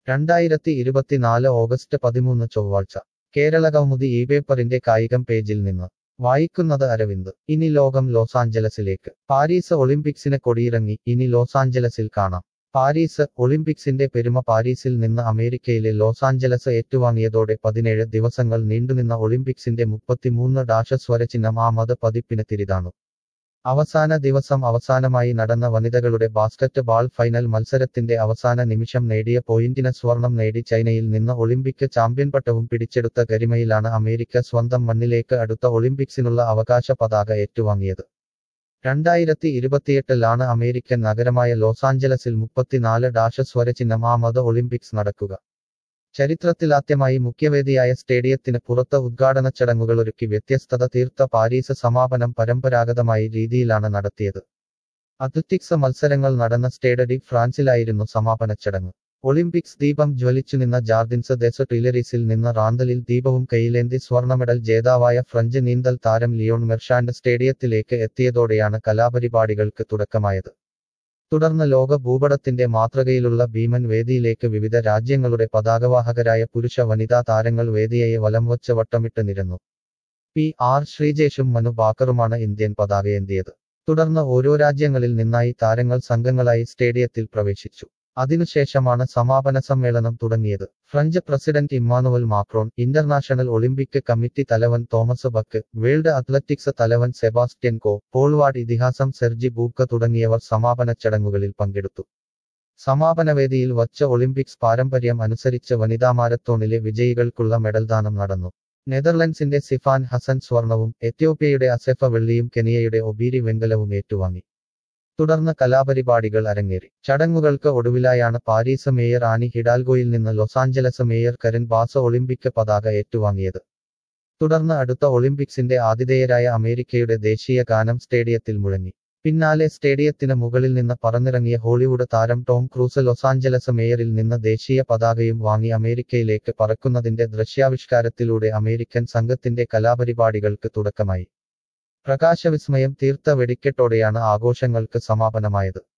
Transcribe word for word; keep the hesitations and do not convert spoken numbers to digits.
രണ്ടായിരത്തി ഇരുപത്തിനാല് ഓഗസ്റ്റ് പതിമൂന്ന് ചൊവ്വാഴ്ച കേരളകൗമുദി ഈ പേപ്പറിന്റെ കായികം പേജിൽ നിന്ന് വായിക്കുന്നത് അരവിന്ദ്. ഇനി ലോകം ലോസാഞ്ചലസിലേക്ക്. പാരീസ് ഒളിമ്പിക്സിന് കൊടിയിറങ്ങി, ഇനി ലോസാഞ്ചലസിൽ കാണാം. പാരീസ് ഒളിമ്പിക്സിന്റെ പെരുമ പാരീസിൽ നിന്ന് അമേരിക്കയിലെ ലോസാഞ്ചലസ് ഏറ്റുവാങ്ങിയതോടെ പതിനേഴ് ദിവസങ്ങൾ നീണ്ടുനിന്ന ഒളിമ്പിക്സിന്റെ മുപ്പത്തിമൂന്ന് ഡാഷ് സ്വരചിഹ്നം ആമത് പതിപ്പിന് തിരിതാണു. അവസാന ദിവസം അവസാനമായി നടന്ന വനിതകളുടെ ബാസ്കറ്റ് ബാൾ ഫൈനൽ മത്സരത്തിന്റെ അവസാന നിമിഷം നേടിയ പോയിന്റിന് സ്വർണം നേടി ചൈനയിൽ നിന്ന് ഒളിമ്പിക് ചാമ്പ്യൻ പട്ടവും പിടിച്ചെടുത്ത ഗരിമയിലാണ് അമേരിക്ക സ്വന്തം മണ്ണിലേക്ക് അടുത്ത ഒളിമ്പിക്സിനുള്ള അവകാശ പതാക ഏറ്റുവാങ്ങിയത്. രണ്ടായിരത്തി ഇരുപത്തിയെട്ടിലാണ് അമേരിക്കൻ നഗരമായ ലോസാഞ്ചലസിൽ മുപ്പത്തിനാല് ഡാഷ് സ്വരചിഹ്നം ആമത് ഒളിമ്പിക്സ് നടക്കുക. ചരിത്രത്തിലാദ്യമായി മുഖ്യവേദിയായ സ്റ്റേഡിയത്തിന് പുറത്ത് ഉദ്ഘാടന ചടങ്ങുകളൊരുക്കി വ്യത്യസ്തത തീർത്ത പാരീസ് സമാപനം പരമ്പരാഗതമായി രീതിയിലാണ് നടത്തിയത്. അത്ലറ്റിക്സ് മത്സരങ്ങൾ നടന്ന സ്റ്റേഡ് ഡി ഫ്രാൻസിലായിരുന്നു സമാപന ചടങ്ങ്. ഒളിമ്പിക്സ് ദീപം ജ്വലിച്ചുനിന്ന ജാർദിൻസ് ദെസ് ടുയിലറീസിൽ നിന്ന് റാന്തലിൽ ദീപവും കൈയിലേന്തി സ്വർണമെഡൽ ജേതാവായ ഫ്രഞ്ച് നീന്തൽ താരം ലിയോൺ മെർഷാൻഡ് സ്റ്റേഡിയത്തിലേക്ക് എത്തിയതോടെയാണ് കലാപരിപാടികൾക്ക് തുടക്കമായത്. തുടർന്ന് ലോക ഭൂപടത്തിന്റെ മാതൃകയിലുള്ള ഭീമൻ വേദിയിലേക്ക് വിവിധ രാജ്യങ്ങളുടെ പതാകവാഹകരായ പുരുഷ വനിതാ താരങ്ങൾ വേദിയെ വലംവച്ച് വട്ടമിട്ട് നിരന്നു. പി ആർ ശ്രീജേഷും മനു ബാക്കറുമാണ് ഇന്ത്യൻ പതാകയേന്തിയത്. തുടർന്ന് ഓരോ രാജ്യങ്ങളിൽ നിന്നായി താരങ്ങൾ സംഘങ്ങളായി സ്റ്റേഡിയത്തിൽ പ്രവേശിച്ചു. അതിനുശേഷമാണ് സമാപന സമ്മേളനം തുടങ്ങിയത്. French president Emmanuel Macron, international Olympic committee തലവൻ തോമസ് ബക്ക്, വേൾഡ് അത്ലറ്റിക്സ് തലവൻ സെബാസ്റ്റ്യൻ കോ, പോൾവാർഡ് ഇതിഹാസം സെർജി ബൂക്ക തുടങ്ങിയവർ സമാപന ചടങ്ങുകളിൽ പങ്കെടുത്തു. സമാപനവേദിയിൽ വച്ച് ഒളിമ്പിക്സ് പാരമ്പര്യം അനുസരിച്ച് വനിതാ മാരത്തോണിലെ വിജയികൾക്കുള്ള മെഡൽദാനം നടന്നു. നെതർലൻഡ്സിന്റെ സിഫാൻ ഹസൻ സ്വർണവും എത്യോപ്യയുടെ അസെഫ വെള്ളിയും കെനിയയുടെ ഒബീരി വെങ്കലവും ഏറ്റുവാങ്ങി. തുടർന്ന് കലാപരിപാടികൾ അരങ്ങേറി. ചടങ്ങുകൾക്ക് ഒടുവിലായാണ് പാരീസ് മേയർ ആനി ഹിഡാൽഗോയിൽ നിന്ന് Los Angeles mayor Karen Bass Olympic പതാക ഏറ്റുവാങ്ങിയത്. തുടർന്ന് അടുത്ത ഒളിമ്പിക്സിന്റെ ആതിഥേയരായ അമേരിക്കയുടെ ദേശീയ ഗാനം സ്റ്റേഡിയത്തിൽ മുഴങ്ങി. പിന്നാലെ സ്റ്റേഡിയത്തിന് മുകളിൽ നിന്ന് പറന്നിറങ്ങിയ ഹോളിവുഡ് താരം ടോം ക്രൂസ് ലോസാഞ്ചലസ് മേയറിൽ നിന്ന് ദേശീയ പതാകയും വാങ്ങി അമേരിക്കയിലേക്ക് പറക്കുന്നതിന്റെ ദൃശ്യാവിഷ്കാരത്തിലൂടെ അമേരിക്കൻ സംഘത്തിന്റെ കലാപരിപാടികൾക്ക് തുടക്കമായി. പ്രകാശവിസ്മയം തീർത്ത വെടിക്കെട്ടോടെയാണ് ആഘോഷങ്ങൾക്ക് സമാപനമായത്.